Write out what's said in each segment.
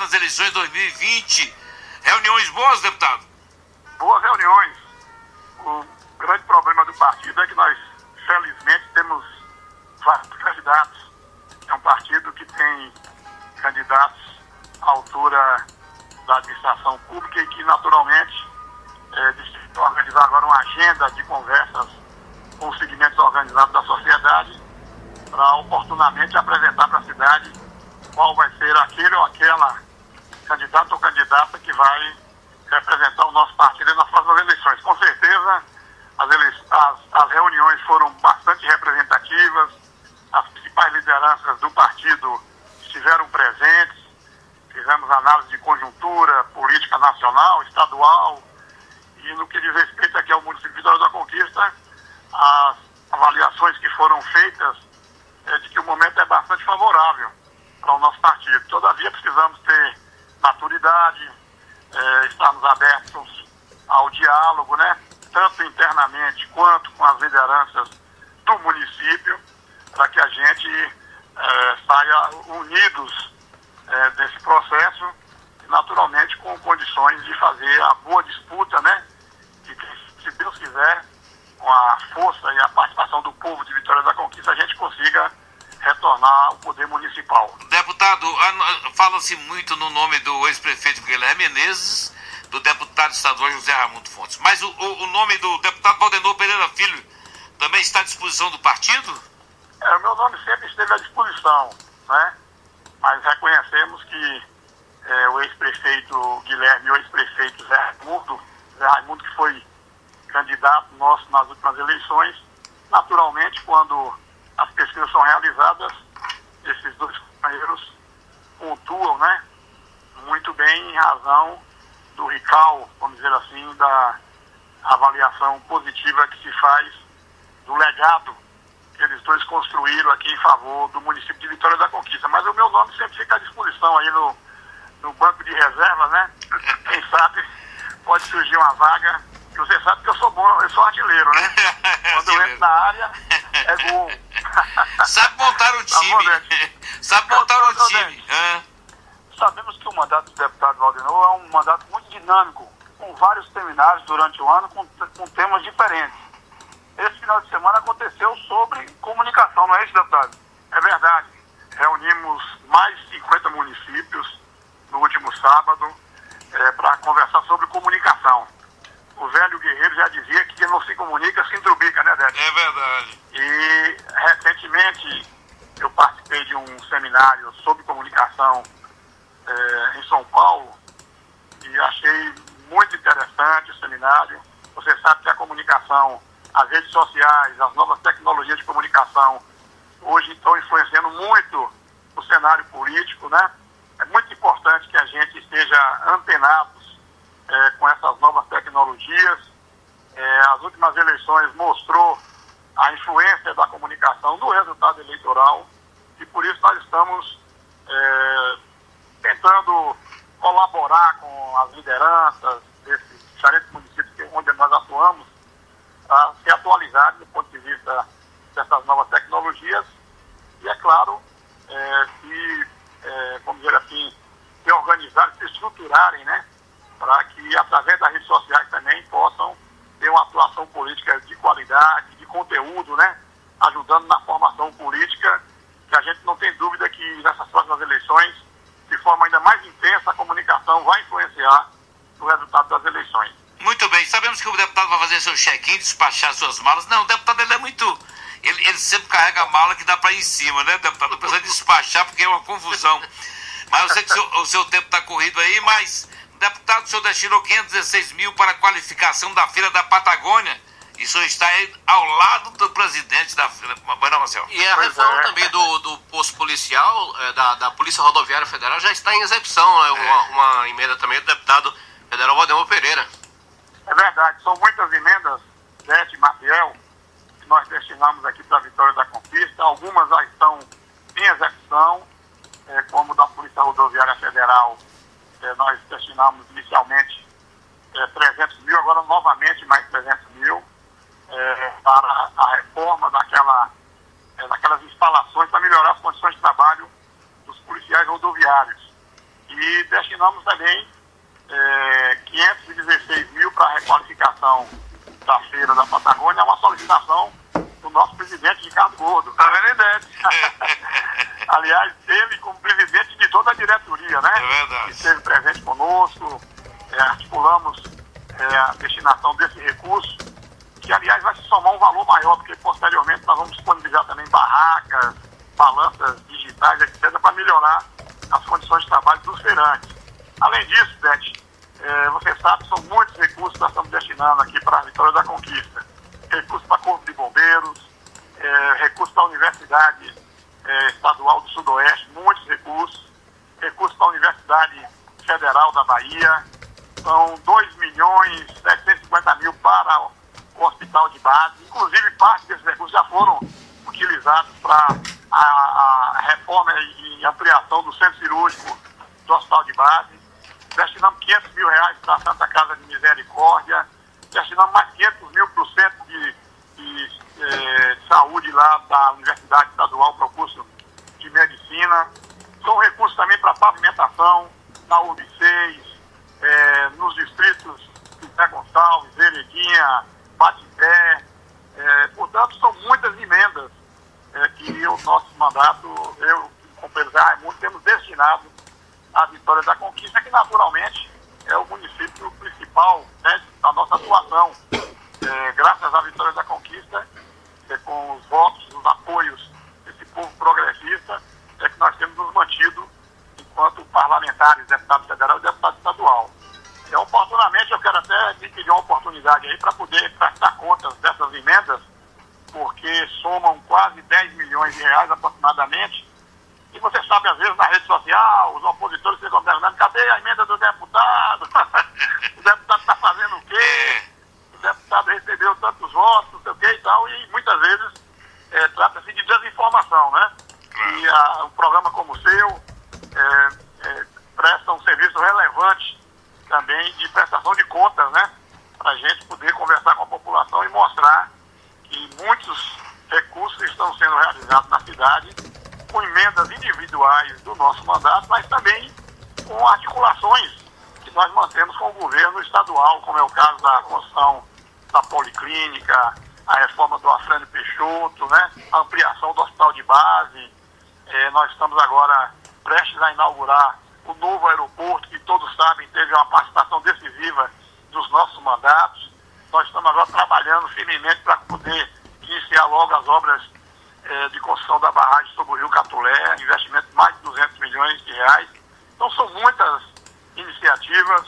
nas eleições 2020. Reuniões boas, deputado? Boas reuniões. O grande problema do partido é que nós, felizmente, temos vários candidatos. É um partido que tem candidatos à altura da administração pública e que, naturalmente, decidiu organizar agora uma agenda de conversas com os segmentos organizados da sociedade para oportunamente apresentar para a cidade qual vai ser aquele ou aquela candidato ou candidata que vai representar o nosso partido nas próximas eleições. Com certeza, as reuniões foram bastante representativas, as principais lideranças do partido estiveram presentes, fizemos análise de conjuntura política nacional, estadual, e no que diz respeito aqui ao município de Vitória da Conquista, as avaliações que foram feitas é de que o momento é bastante favorável para o nosso partido. Todavia, precisamos ter maturidade, estarmos abertos ao diálogo, né? Tanto internamente quanto com as lideranças do município, para que a gente saia unidos desse processo e, naturalmente, com condições de fazer a boa disputa, né? E que, se Deus quiser, com a força e a participação do povo de Vitória da Conquista, a gente consiga retornar ao poder municipal. Deputado, fala-se muito no nome do ex-prefeito Guilherme Menezes, do deputado estadual José Raimundo Fontes. Mas o nome do deputado Valdenor Pereira Filho também está à disposição do partido? O meu nome sempre esteve à disposição, né? Mas reconhecemos que o ex-prefeito Guilherme e o ex-prefeito Zé Raimundo, que foi candidato nosso nas últimas eleições, naturalmente, quando as pesquisas são realizadas, esses dois companheiros pontuam, né, muito bem em razão do recall, vamos dizer assim, da avaliação positiva que se faz do legado que eles dois construíram aqui em favor do município de Vitória da Conquista. Mas o meu nome sempre fica à disposição aí no banco de reserva, né? Quem sabe pode surgir uma vaga, que você sabe que eu sou bom, eu sou artilheiro, né? Quando eu entro na área, é gol. Sabe montar um time. Sabe montar um time. Sabemos que o mandato do deputado Valdenor é um mandato muito dinâmico, com vários seminários durante o ano, com temas diferentes. Esse final de semana aconteceu sobre comunicação, não é isso, deputado? É verdade. Reunimos mais de 50 municípios no último sábado para conversar sobre comunicação. O velho guerreiro já dizia que quem não se comunica se entrubica, né, Décio? É verdade. E recentemente eu participei de um seminário sobre comunicação em São Paulo e achei muito interessante o seminário. Você sabe que a comunicação, as redes sociais, as novas tecnologias de comunicação hoje estão influenciando muito o cenário político, né? É muito importante que a gente esteja antenados com essas novas tecnologias. As últimas eleições mostrou a influência da comunicação no resultado eleitoral e por isso nós estamos tentando colaborar com as lideranças desses diferentes municípios onde nós atuamos a se atualizar do ponto de vista dessas novas tecnologias e, é claro, vamos dizer assim, se organizarem, se estruturarem, né, para que, através das redes sociais também possam ter uma atuação política de qualidade, de conteúdo, né, ajudando na formação política, que a gente não tem dúvida que nessas próximas eleições, de forma ainda mais intensa, a comunicação vai influenciar no resultado das eleições. Muito bem, sabemos que o deputado vai fazer seu check-in, despachar suas malas. Não, o deputado ele é muito... Ele sempre carrega a mala que dá para ir em cima, né, deputado? Não precisa despachar porque é uma confusão. Mas eu sei que o seu tempo está corrido aí, mas, deputado, o senhor destinou 516 mil para a qualificação da Feira da Patagônia. E o senhor está aí ao lado do presidente da Feira. Não, Marcelo. E a reforma também do posto policial, da Polícia Rodoviária Federal, já está em execução, né? Uma emenda também do deputado federal Valdenor Pereira. É verdade, são muitas emendas, Zete, Maciel, que nós destinamos aqui para a Vitória da Conquista. Algumas já estão em execução, como da Polícia Rodoviária Federal, nós destinamos inicialmente 300 mil, agora novamente mais 300 mil, para a reforma daquelas instalações para melhorar as condições de trabalho dos policiais rodoviários. E destinamos também 516 mil para a requalificação da feira da Patagônia, é uma solicitação do nosso presidente Ricardo Gordo. Tá vendo, Idete? Aliás, ele como presidente de toda a diretoria, né? É verdade. Que esteve presente conosco, articulamos a destinação desse recurso, que aliás vai se somar um valor maior, porque posteriormente nós vamos disponibilizar também barracas, balanças digitais, etc., para melhorar as condições de trabalho dos feirantes. Além disso, Beth, você sabe, são muitos recursos que nós estamos destinando aqui para a Vitória da Conquista. Recursos para Corpo de Bombeiros, recursos para a Universidade Estadual do Sudoeste, muitos recursos para a Universidade Federal da Bahia, são 2.750.000 para o Hospital de Base, inclusive parte desses recursos já foram utilizados para a reforma e ampliação do centro cirúrgico do Hospital de Base. Destinamos 500 mil reais para a Santa Casa de Misericórdia, destinamos mais 500 mil para o centro de saúde lá da Universidade Estadual para o curso de Medicina. São recursos também para pavimentação na UB6, nos distritos de Zé Gonçalves, Veredinha, Batipé. Portanto, são muitas emendas que o nosso mandato, eu, com o companheiro Zé Raimundo, temos destinado à Vitória da Conquista, que naturalmente é o município principal, né, da nossa atuação. Graças à Vitória da Conquista, com os votos, os apoios desse povo progressista, é que nós temos nos mantido enquanto parlamentares, deputado federal e deputado estadual. Oportunamente, eu quero até me pedir uma oportunidade aí para poder prestar contas dessas emendas, porque somam quase 10 milhões de reais aproximadamente. E você sabe, às vezes, na rede social, os opositores ficam perguntando: cadê a emenda do deputado? O deputado está fazendo o quê? O deputado recebeu tantos votos, não sei o quê e tal, e muitas vezes trata-se de desinformação, né? E um programa como o seu presta um serviço relevante também de prestação de contas, né? Para a gente poder conversar com a população e mostrar que muitos recursos estão sendo realizados na cidade com emendas individuais do nosso mandato, mas também com articulações que nós mantemos com o governo estadual, como é o caso da construção da Policlínica, a reforma do Afrânio Peixoto, né? A ampliação do Hospital de Base. Nós estamos agora prestes a inaugurar o novo aeroporto, que todos sabem teve uma participação decisiva dos nossos mandatos. Nós estamos agora trabalhando firmemente para poder iniciar logo as obras de construção da barragem sobre o Rio Catulé, investimento de mais de 200 milhões de reais. Então são muitas iniciativas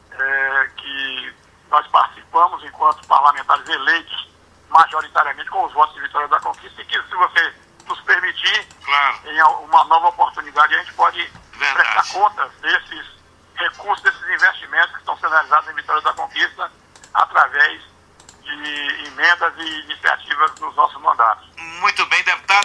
que nós participamos enquanto parlamentares eleitos majoritariamente com os votos de Vitória da Conquista, e que, se você nos permitir, claro, em uma nova oportunidade, a gente pode prestar contas desses recursos, desses investimentos que estão sendo realizados em Vitória da Conquista através de emendas e iniciativas dos nossos mandatos. Muito bem, deputado.